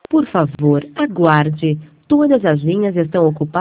Por favor, aguarde. Todas as linhas estão ocupadas.